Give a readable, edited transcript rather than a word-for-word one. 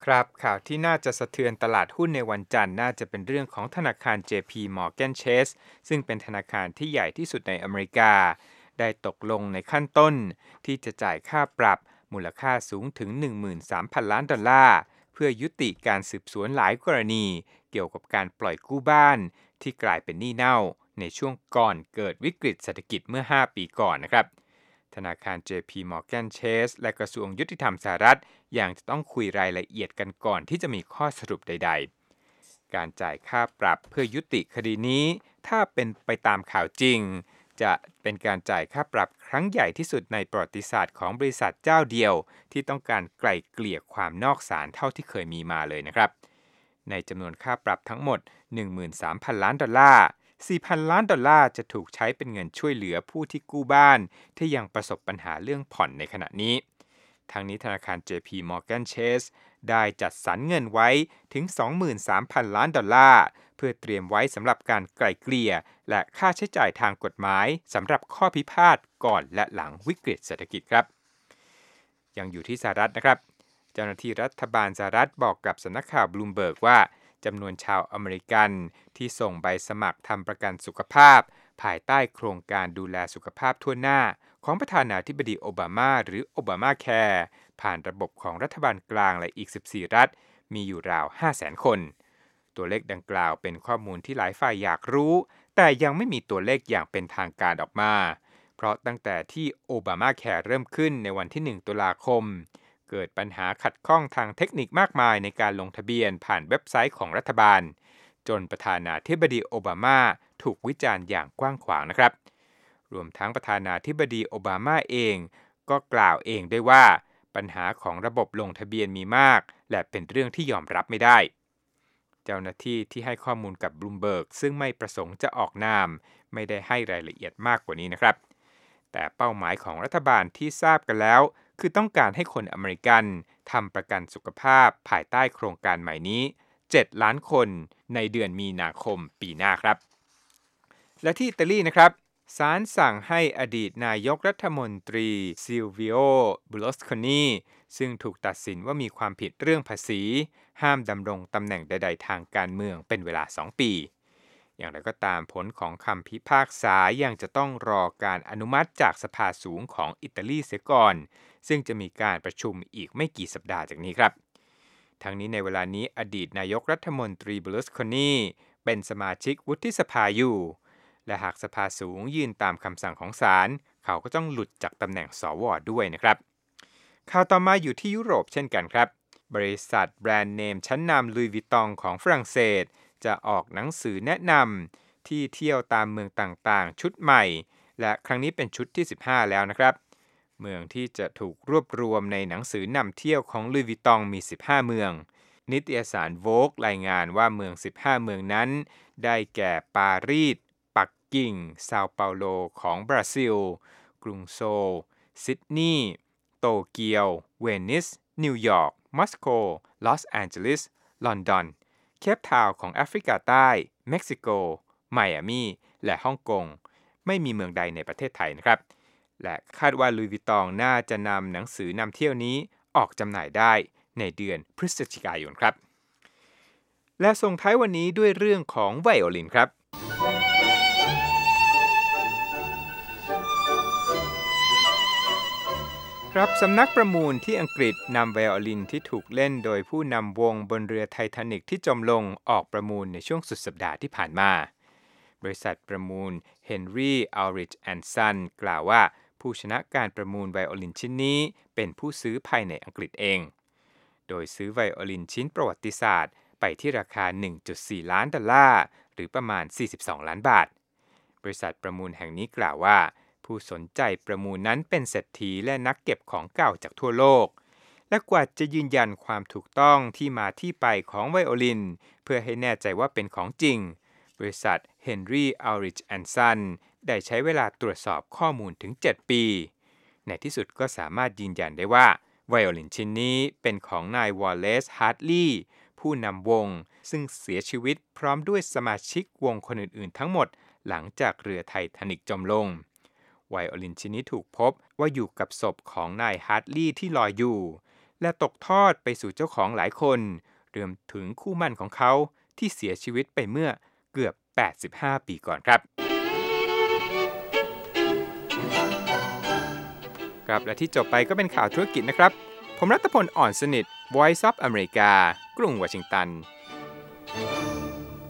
ครับข่าวที่น่าจะสะเทือนตลาดหุ้นในวันจันทร์น่าจะเป็นเรื่องของธนาคาร JP Morgan Chase ซึ่งเป็นธนาคารที่ใหญ่ที่สุดในอเมริกาได้ตกลงในขั้นต้นที่จะจ่ายค่าปรับมูลค่าสูงถึง 13,000 ล้านดอลลาร์เพื่อยุติการสืบสวนหลายกรณีเกี่ยวกับการปล่อยกู้บ้านที่กลายเป็นหนี้เน่าในช่วงก่อนเกิดวิกฤตเศรษฐกิจเมื่อ 5 ปีก่อนนะครับธนาคาร JP Morgan Chase และกระทรวงยุติธรรมสหรัฐยังจะต้องคุยรายละเอียดกันก่อนที่จะมีข้อสรุปใดๆ การจ่ายค่าปรับเพื่อยุติคดีนี้ถ้าเป็นไปตามข่าวจริงจะเป็นการจ่ายค่าปรับครั้งใหญ่ที่สุดในประวัติศาสตร์ของบริษัทเจ้าเดียวที่ต้องการไกล่เกลี่ยความนอกศาลเท่าที่เคยมีมาเลยนะครับในจำนวนค่าปรับทั้งหมด 13,000 ล้านดอลลาร์ 4,000 ล้านดอลลาร์จะถูกใช้เป็นเงินช่วยเหลือผู้ที่กู้บ้านที่ยังประสบปัญหาเรื่องผ่อนในขณะนี้ทางนี้ธนาคาร JP Morgan Chase ได้จัดสรรเงินไว้ถึง 23,000 ล้านดอลลาร์เพื่อเตรียมไว้สำหรับการไกล่เกลี่ยและค่าใช้จ่ายทางกฎหมายสำหรับข้อพิพาทก่อนและหลังวิกฤตเศรษฐกิจครับยังอยู่ที่สหรัฐนะครับเจ้าหน้าที่รัฐบาลสหรัฐบอกกับสำนักข่าวบลูมเบิร์กว่าจำนวนชาวอเมริกันที่ส่งใบสมัครทำประกันสุขภาพภายใต้โครงการดูแลสุขภาพทั่วหน้าของประธานาธิบดีโอบามาหรือโอบามาแคร์ผ่านระบบของรัฐบาลกลางและอีก 14 รัฐมีอยู่ราว 500,000 คน ตัวเลขดังกล่าวเป็นข้อมูลที่หลายฝ่ายอยากรู้แต่ยังไม่มีตัวเลขอย่างเป็นทางการออกมาเพราะตั้งแต่ที่โอบามาแคร์เริ่มขึ้นในวันที่ 1 ตุลาคมเกิดปัญหาขัดข้องทางเทคนิคมากมายในการลงทะเบียนผ่านเว็บไซต์ของรัฐบาลจนประธานาธิบดีโอบามาถูกวิจารณ์อย่างกว้างขวางนะครับรวมทั้งประธานาธิบดีโอบามาเองก็กล่าวเองด้วยว่าปัญหาของระบบลงทะเบียนมีมากและเป็นเรื่องที่ยอมรับไม่ได้เจ้าหน้าที่ที่ให้ข้อมูลกับบลูมเบิร์กซึ่งไม่ประสงค์จะออกนามไม่ได้ให้รายละเอียดมากกว่านี้นะครับแต่เป้าหมายของรัฐบาลที่ทราบกันแล้วคือต้องการให้คนอเมริกันทำประกันสุขภาพภายใต้โครงการใหม่นี้7 ล้านคนในเดือนมีนาคมปีหน้าครับและที่อิตาลีนะครับศาลสั่งให้อดีตนายกรัฐมนตรีซิลวิโอบุลอสโคนีซึ่งถูกตัดสินว่ามีความผิดเรื่องภาษีห้ามดำรงตำแหน่งใดๆทางการเมืองเป็นเวลา2 ปีอย่างไรก็ตามผลของคำพิพากษายังจะต้องรอการอนุมัติจากสภาสูงของอิตาลีเสียก่อนซึ่งจะมีการประชุมอีกไม่กี่สัปดาห์จากนี้ครับทั้งนี้ในเวลานี้อดีตนายกรัฐมนตรีเบลูสโคนีเป็นสมาชิกวุฒิสภาอยู่และหากสภาสูงยื่นตามคำสั่งของศาลเขาก็ต้องหลุดจากตำแหน่งสวด้วยนะครับข่าวต่อมาอยู่ที่ยุโรปเช่นกันครับบริษัทแบรนด์เนมชั้นนำลุยวิตตองของฝรั่งเศสจะออกหนังสือแนะนำที่เที่ยวตามเมืองต่างๆชุดใหม่และครั้งนี้เป็นชุดที่ 15 แล้วนะครับเมืองที่จะถูกรวบรวมในหนังสือนำเที่ยวของลุยวิตตองมี 15 เมืองนิตยสารโวกรายงานว่าเมือง 15 เมืองนั้นได้แก่ปารีสปักกิ่งเซาเปาโลของบราซิลกรุงโซลซิดนีย์โตเกียวเวนิสนิวยอร์กมอสโกลอสแอนเจลิสลอนดอนเคปทาวน์ของแอฟริกาใต้เม็กซิโกไมอามีและฮ่องกงไม่มีเมืองใดในประเทศไทยนะครับและคาดว่าลุยวิตตองน่าจะนำหนังสือนำเที่ยวนี้ออกจำหน่ายได้ในเดือนพฤศจิกายนครับและส่งท้ายวันนี้ด้วยเรื่องของไวโอลินครับครับสำนักประมูลที่อังกฤษนำไวโอลินที่ถูกเล่นโดยผู้นำวงบนเรือไททานิกที่จมลงออกประมูลในช่วงสุดสัปดาห์ที่ผ่านมาบริษัทประมูล Henry Ulrich and Son กล่าวว่าผู้ชนะการประมูลไวโอลินชิ้นนี้เป็นผู้ซื้อภายในอังกฤษเองโดยซื้อไวโอลินชิ้นประวัติศาสตร์ไปที่ราคา 1.4 ล้านดอลลาร์หรือประมาณ42ล้านบาทบริษัทประมูลแห่งนี้กล่าวว่าผู้สนใจประมูลนั้นเป็นเศรษฐีและนักเก็บของเก่าจากทั่วโลกและกว่าจะยืนยันความถูกต้องที่มาที่ไปของไวโอลินเพื่อให้แน่ใจว่าเป็นของจริงบริษัท Henry Ulrich and Son ได้ใช้เวลาตรวจสอบข้อมูลถึง 7 ปีในที่สุดก็สามารถยืนยันได้ว่าไวโอลินชิ้นนี้เป็นของนายวอลเลซ ฮาร์ตลีย์ผู้นำวงซึ่งเสียชีวิตพร้อมด้วยสมาชิกวงคนอื่นๆทั้งหมดหลังจากเรือไททานิกจมลงไวโอลินชิ้นนี้ถูกพบว่าอยู่กับศพของนายฮาร์ตลีย์ที่ลอยอยู่และตกทอดไปสู่เจ้าของหลายคนรวมถึงคู่หมั่นของเขาที่เสียชีวิตไปเมื่อเกือบ 85 ปีก่อนครับครับและที่จบไปก็เป็นข่าวธุรกิจนะครับผมรัตพล อ่อนสนิท Voice of America กรุงวอชิงตัน